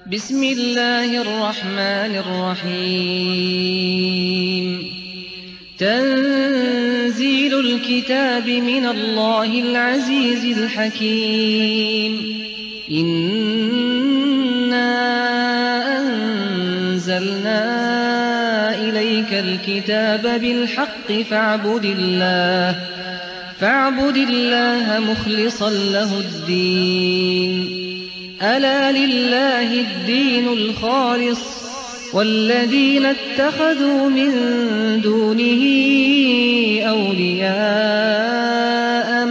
بسم الله الرحمن الرحيم تنزيل الكتاب من الله العزيز الحكيم إنا أنزلنا إليك الكتاب بالحق فاعبد الله مخلصا له الدين ألا لله الدين الخالص والذين اتخذوا من دونه أولياء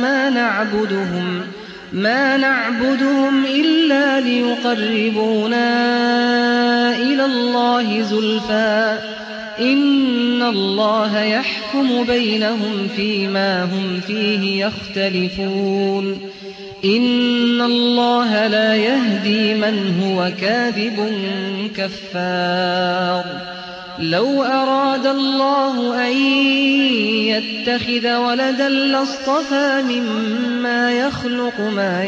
ما نعبدهم إلا ليقربونا إلى الله زلفى إن الله يحكم بينهم فيما هم فيه يختلفون إن الله لا يهدي من هو كاذب كفار لو أراد الله أن يتخذ ولدا لاصطفى مما يخلق ما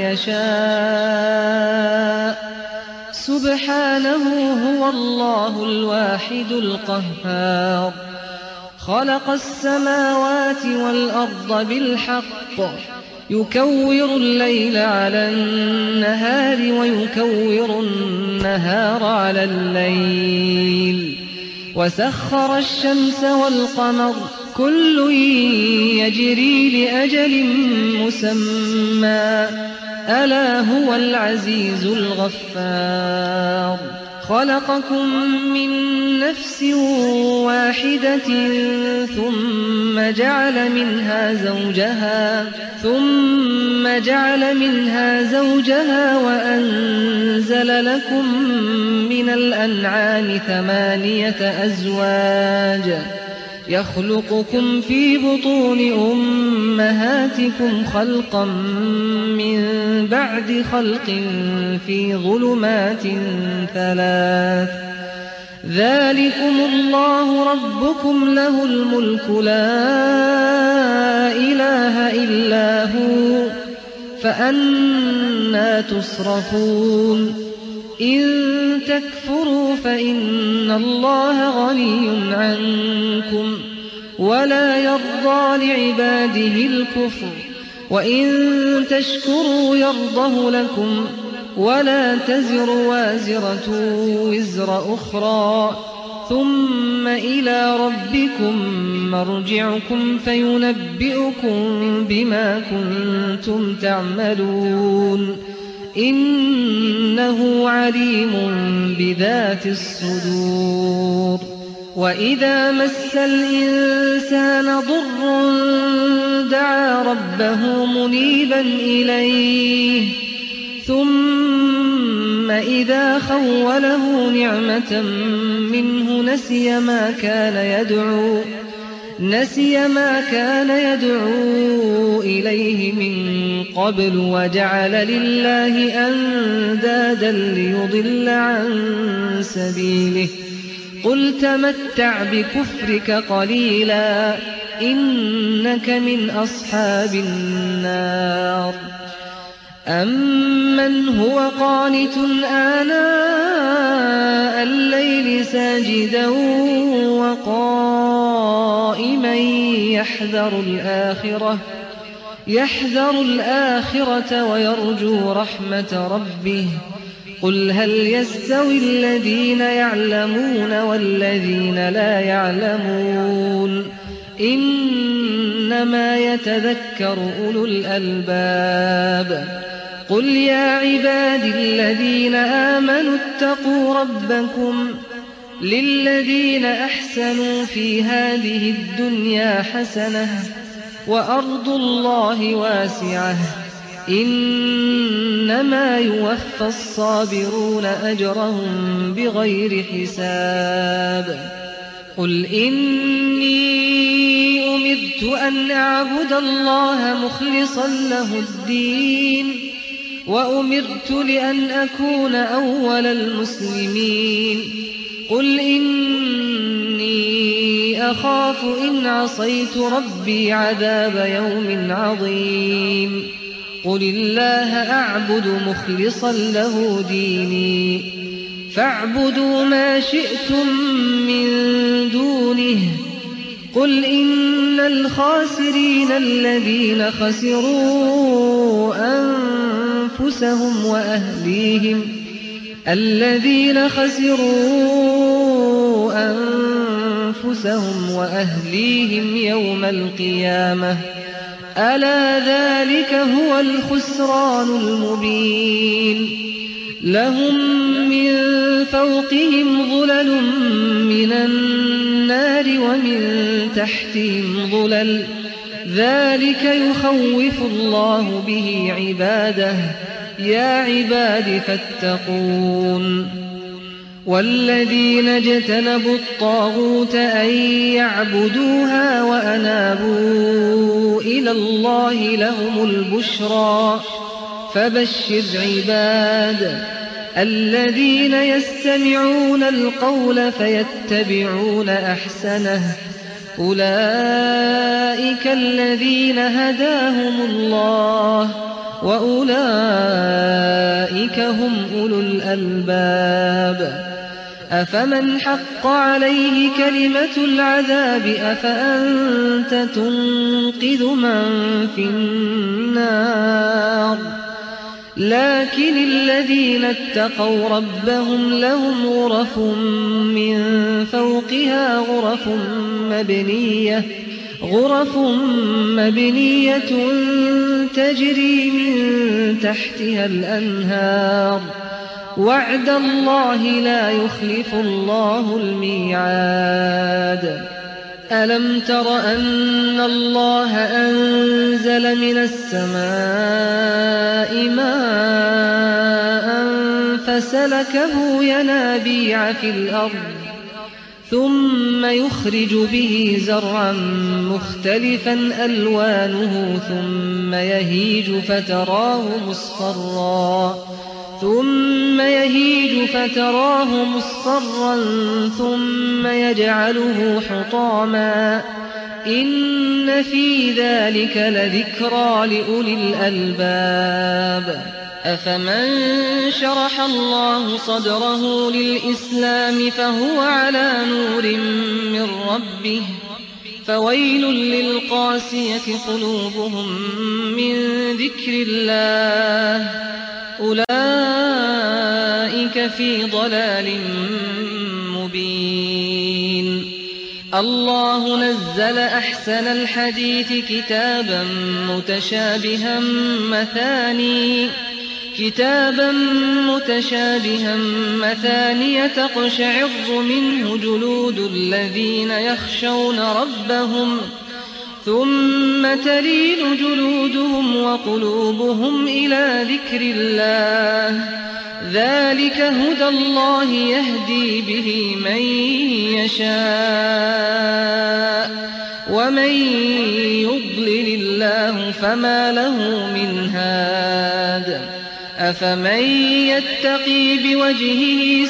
يشاء سبحانه هو الله الواحد القهار خلق السماوات والأرض بالحق يكور الليل على النهار ويكور النهار على الليل وسخر الشمس والقمر كل يجري لأجل مسمى ألا هو العزيز الغفار خلقكم من نفس واحدة ثم جعل منها زوجها وأنزل لكم من الأنعام 8 أزواج يخلقكم في بطون أمهاتكم خلقا من بعد خلق في ظلمات 3 ذلكم الله ربكم له الملك لا إله إلا هو فأنى تصرفون إن تكفروا فإن الله غني عنكم ولا يرضى لعباده الكفر وإن تشكروا يرضه لكم ولا تزر وازرة وزر أخرى ثم إلى ربكم مرجعكم فينبئكم بما كنتم تعملون إنه عليم بذات الصدور وإذا مس الإنسان ضر دعا ربه منيبا إليه ثم إذا خوله نعمة منه نسي ما كان يدعو إليه من قبل وجعل لله أندادا ليضل عن سبيله قل تمتع بكفرك قليلا إنك من أصحاب النار أمن هو قانت آناء الليل ساجدا وقائما يحذر الآخرة ويرجو رحمة ربه قل هل يستوي الذين يعلمون والذين لا يعلمون إنما يتذكر أولو الألباب قل يا عبادي الذين آمنوا اتقوا ربكم للذين أحسنوا في هذه الدنيا حسنة وأرض الله واسعة إنما يوفى الصابرون أجرهم بغير حساب قل إني أمرت أن أعبد الله مخلصا له الدين وأمرت لأن أكون أول المسلمين قل إني أخاف إن عصيت ربي عذاب يوم عظيم قل الله أعبد مخلصا له ديني فاعبدوا ما شئتم من دونه قل إن الخاسرين الذين خسروا أنفسهم وأهليهم يوم القيامة ألا ذلك هو الخسران المبين لهم من فوقهم ظلل من النار ومن تحتهم ظلل ذلك يخوف الله به عباده يا عباد فاتقون والذين اجتنبوا الطاغوت أن يعبدوها وأنابوا إلى الله لهم البشرى فبشر عباد الذين يستمعون القول فيتبعون أحسنه أولئك الذين هداهم الله وأولئك هم أولو الألباب أفمن حق عليه كلمة العذاب أفأنت تنقذ من في النار لكن الذين اتقوا ربهم لهم غرف من فوقها غرف مبنية تجري من تحتها الأنهار وعد الله لا يخلف الله الميعاد ألم تر أن الله أنزل من السماء ماء فسلكه ينابيع في الأرض ثم يخرج به زرعا مختلفا ألوانه ثم يهيج فتراه مصفرا ثم يجعله حطاما إن في ذلك لذكرى لأولي الألباب أفمن شرح الله صدره للإسلام فهو على نور من ربه فويل للقاسية قلوبهم من ذكر الله أولئك في ضلال مبين الله نزل أحسن الحديث كتابا متشابها مثانية تقشعر منه جلود الذين يخشون ربهم ثم تلين جلودهم وقلوبهم إلى ذكر الله ذلك هدى الله يهدي به من يشاء ومن يضلل الله فما له من هاد أفمن يتقي بوجهه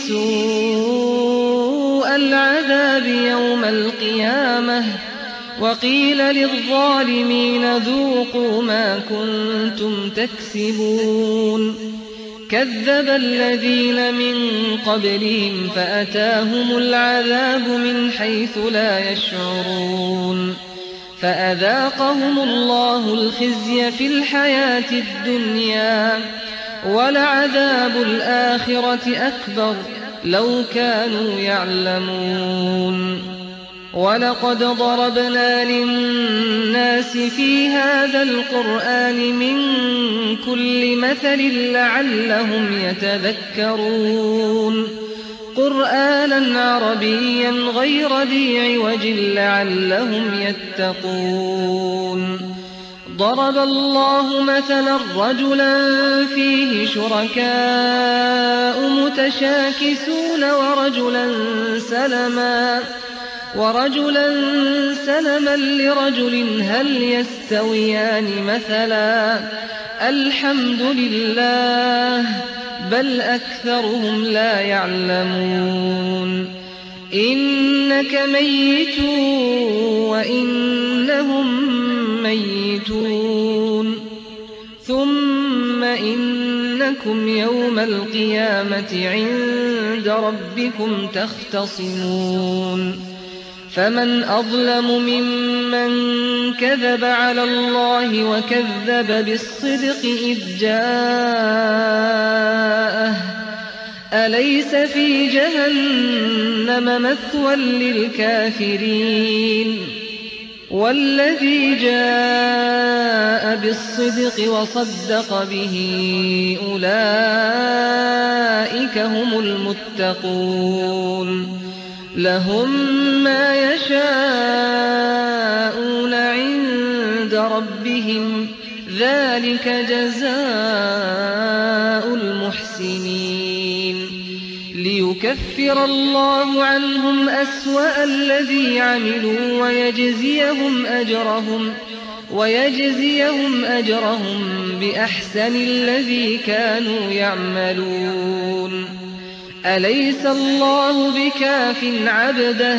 سوء العذاب يوم القيامة وقيل للظالمين ذوقوا ما كنتم تكسبون كذب الذين من قبلهم فأتاهم العذاب من حيث لا يشعرون فأذاقهم الله الخزي في الحياة الدنيا ولعذاب الآخرة أكبر لو كانوا يعلمون ولقد ضربنا للناس في هذا القرآن من كل مثل لعلهم يتذكرون قرآنا عربيا غير ذي عوج لعلهم يتقون ضرب الله مثلا رجلا فيه شركاء متشاكسون ورجلا سلما لرجل هل يستويان مثلا الحمد لله بل أكثرهم لا يعلمون إنك ميت وإنهم ميتون ثم إنكم إنكم يوم القيامة عند ربكم تختصمون فمن أظلم ممن كذب على الله وكذب بالصدق إذ جاءه أليس في جهنم مثوى للكافرين والذي جاء بالصدق وصدق به أولئك هم المتقون لهم ما يشاءون عند ربهم ذلك جزاء المحسنين ليكفر الله عنهم أسوأ الذي عملوا ويجزيهم أجرهم بأحسن الذي كانوا يعملون أليس الله بكاف عبده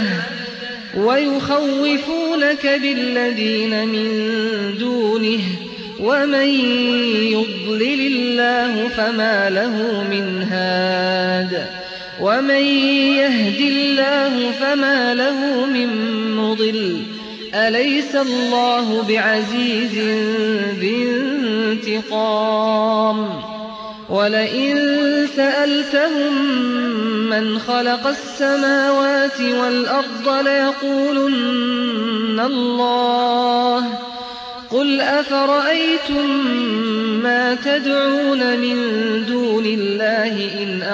ويخوفونك بالذين من دونه ومن يضلل الله فما له من هاد ومن يهد الله فما له من مضل أليس الله بعزيز ذي انتقام ولئن سألتهم من خلق السماوات والأرض ليقولن الله قل أفرأيتم ما تدعون من دون الله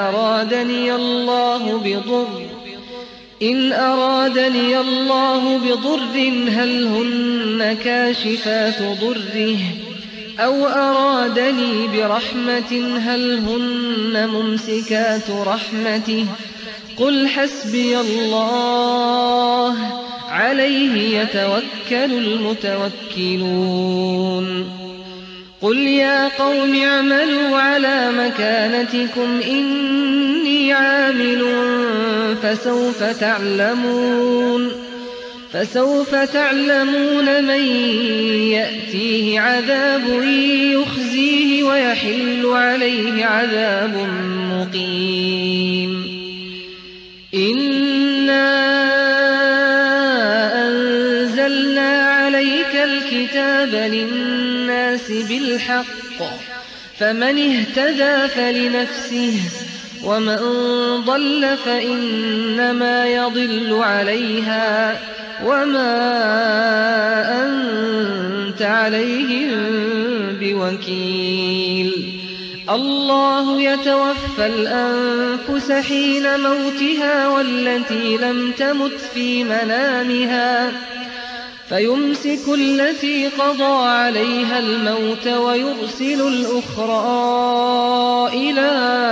إن أرادني الله بضر هل هن كاشفات ضره أو أرادني برحمة هل هن ممسكات رحمته قل حسبي الله عليه يتوكل المتوكلون قل يا قوم اعملوا على مكانتكم إني عامل فسوف تعلمون من يأتيه عذاب يخزيه ويحل عليه عذاب مقيم إنا أنزلنا عليك الكتاب للناس بالحق فمن اهتدى فلنفسه ومن ضل فإنما يضل عليها وما أنت عليهم بوكيل الله يتوفى الأنفس حين موتها والتي لم تمت في منامها فيمسك التي قضى عليها الموت ويرسل الأخرى إلى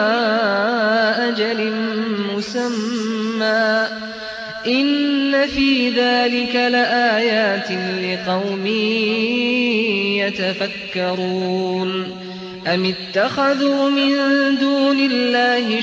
أجل مسمى إن في ذلك لآيات لقوم يتفكرون أم اتخذوا من دون الله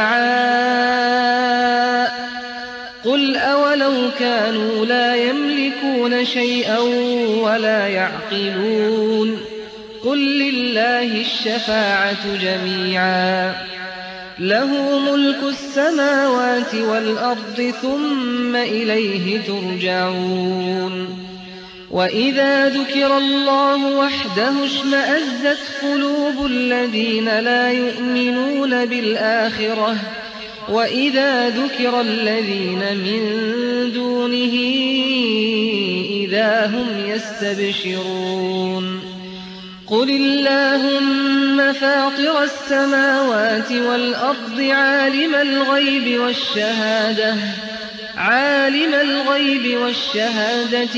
شفعاء قل أولو كانوا لا يملكون شيئا ولا يعقلون قل لله الشفاعة جميعا له ملك السماوات والأرض ثم إليه ترجعون وإذا ذكر الله وحده اشمأزت قلوب الذين لا يؤمنون بالآخرة وإذا ذكر الذين من دونه إذا هم يستبشرون قل اللهم فاطر السماوات والأرض عالم الغيب والشهادة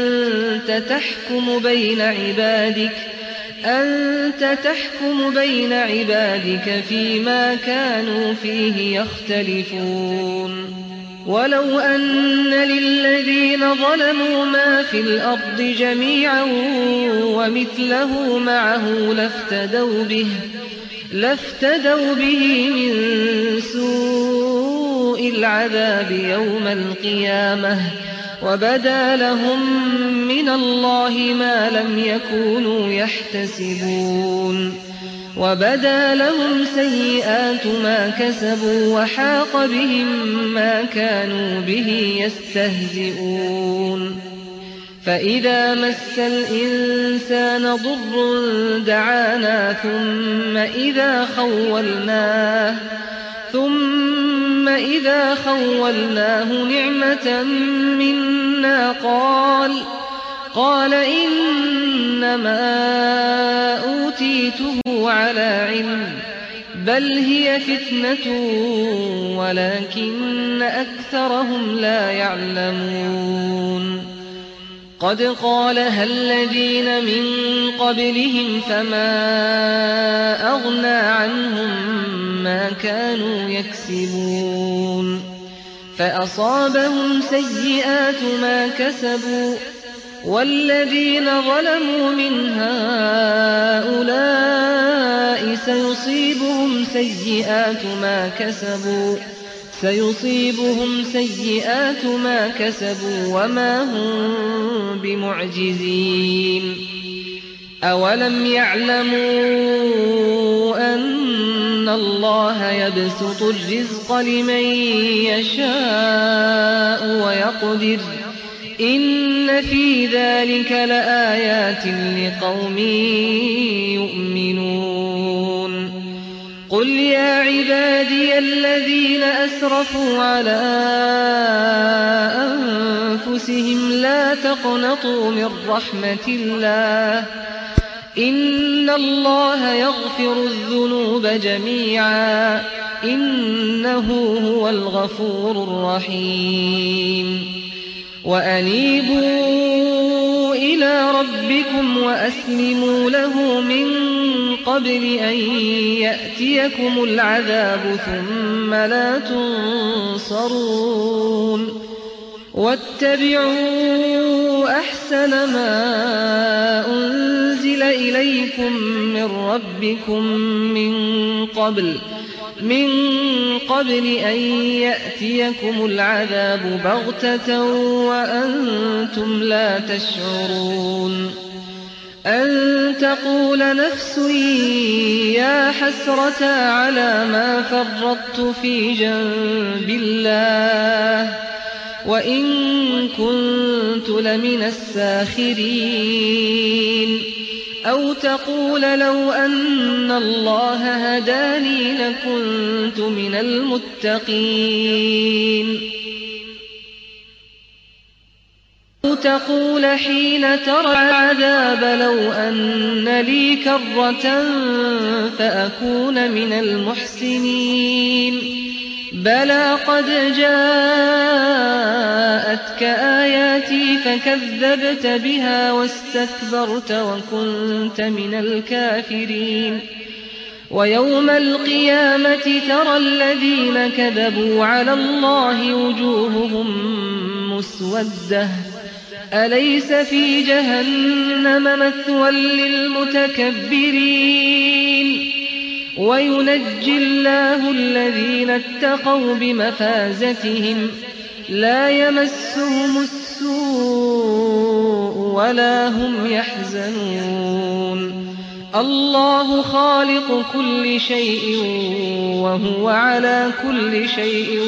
أنت تحكم بين عبادك فيما كانوا فيه يختلفون ولو أن للذين ظلموا ما في الأرض جميعا ومثله معه لافتدوا به من سوء العذاب يوم القيامة وبدا لهم من الله ما لم يكونوا يحتسبون وبدا لهم سيئات ما كسبوا وحاق بهم ما كانوا به يستهزئون فإذا مس الإنسان ضر دعانا ثم إذا خولناه نعمة منا قال إنما أوتيته على علم بل هي فتنة ولكن أكثرهم لا يعلمون قد قالها الذين من قبلهم فما أغنى عنهم ما كانوا يكسبون فأصابهم سيئات ما كسبوا والذين ظلموا من هؤلاء سيصيبهم سيئات ما كسبوا وما هم بمعجزين أولم يعلموا أن الله يبسط الرزق لمن يشاء ويقدر إن في ذلك لآيات لقوم يؤمنون قل يا عبادي الذين أسرفوا على أنفسهم لا تقنطوا من رحمة الله إن الله يغفر الذنوب جميعا إنه هو الغفور الرحيم وأنيبوا إلى ربكم وأسلموا له من قبل أن يأتيكم العذاب ثم لا تنصرون واتبعوا أحسن ما أنزل إليكم من ربكم من قبل أن يأتيكم العذاب بغتة وأنتم لا تشعرون أن تقول نفس يا حسرة على ما فرطت في جنب الله وإن كنت لمن الساخرين أو تقول لو أن الله هداني لكنت من المتقين أو تقول حين ترى العذاب لو أن لي كرة فأكون من المحسنين بلى قد جاءتك آياتي فكذبت بها واستكبرت وكنت من الكافرين ويوم القيامة ترى الذين كذبوا على الله وجوههم مسودة أليس في جهنم مثوى للمتكبرين وينجي الله الذين اتقوا بمفازتهم لا يمسهم السوء ولا هم يحزنون الله خالق كل شيء وهو على كل شيء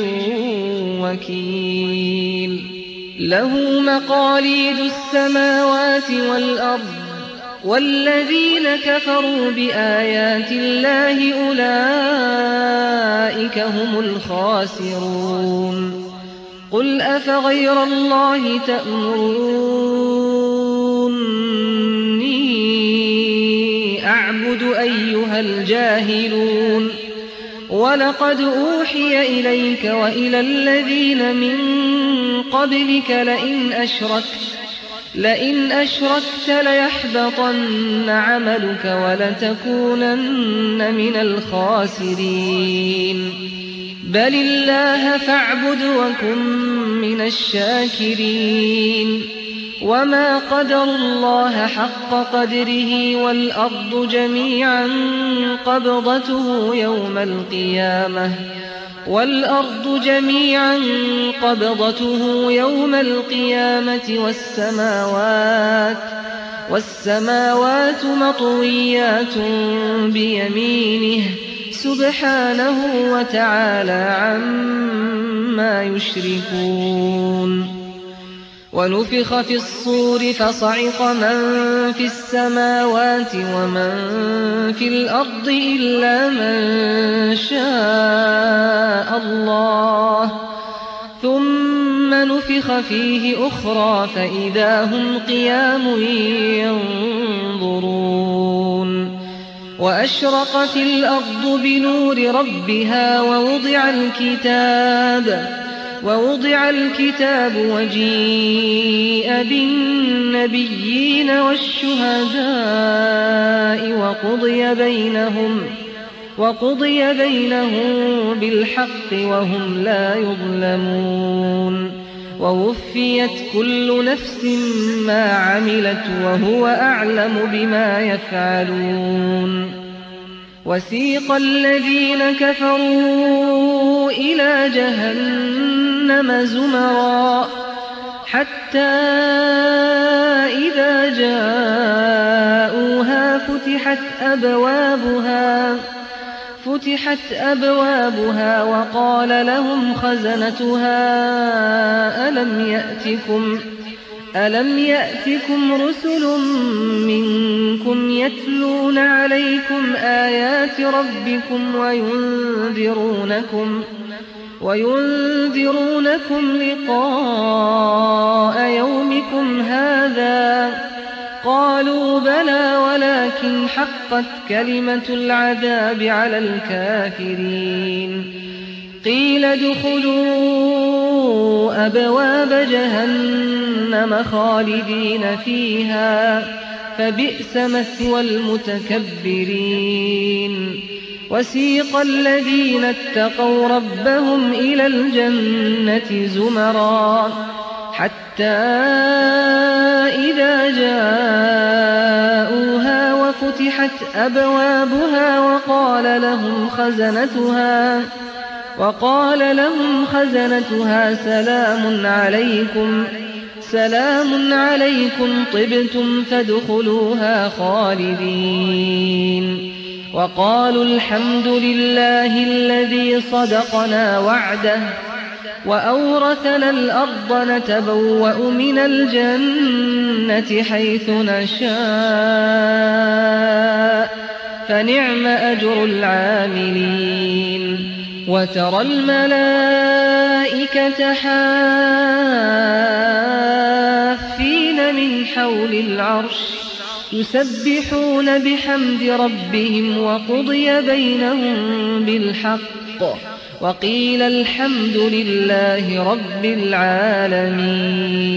وكيل له مقاليد السماوات والأرض والذين كفروا بآيات الله أولئك هم الخاسرون قل أفغير الله تأمروني أعبد أيها الجاهلون ولقد أوحي إليك وإلى الذين من قبلك لئن أشركت ليحبطن عملك ولتكونن من الخاسرين بل الله فاعبد وكن من الشاكرين وما قدروا الله حق قدره والأرض جميعا قبضته يوم القيامة والسماوات مطويات بيمينه سبحانه وتعالى عما يشركون ونفخ في الصور فصعق من في السماوات ومن في الأرض إلا من شاء الله ثم نفخ فيه أخرى فإذا هم قيام ينظرون وأشرقت الأرض بنور ربها ووضع الكتاب وجيء بالنبيين والشهداء وقضي بينهم بالحق وهم لا يظلمون ووفيت كل نفس ما عملت وهو أعلم بما يفعلون وسيق الذين كفروا إلى جهنم زمرا حتى إذا جاءوها فتحت أبوابها وقال لهم خزنتها ألم يأتكم رسل منكم يتلون عليكم آيات ربكم وينذرونكم لقاء يومكم هذا قالوا بلى ولكن حقت كلمة العذاب على الكافرين قيل ادخلوا أبواب جهنم خالدين فيها فبئس مثوى المتكبرين وسيق الذين اتقوا ربهم إلى الجنة زمرا حتى إذا جاءوها وفتحت أبوابها وقال لهم خزنتها سلام عليكم طبتم فادخلوها خالدين وقالوا الحمد لله الذي صدقنا وعده وأورثنا الأرض نتبوأ من الجنة حيث نشاء فنعم أجر العاملين وترى الملائكة حافين من حول العرش يسبحون بحمد ربهم وقضي بينهم بالحق وقيل الحمد لله رب العالمين